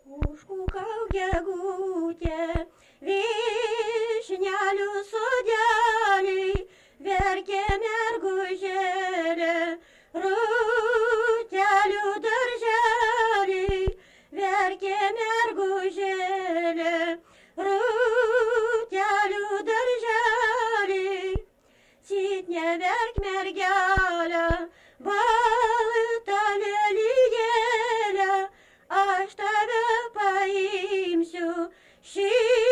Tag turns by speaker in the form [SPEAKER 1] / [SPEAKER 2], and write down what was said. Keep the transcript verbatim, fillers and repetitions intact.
[SPEAKER 1] Užkukau gegutė, vyšnelių sodeliai, verkė mergužėlė, rūtelių darželiai, verkė mergužėlė, rūtelių darželiai. Cit neverk mergelė, balta lelijėlė, aš tave paimsiu šį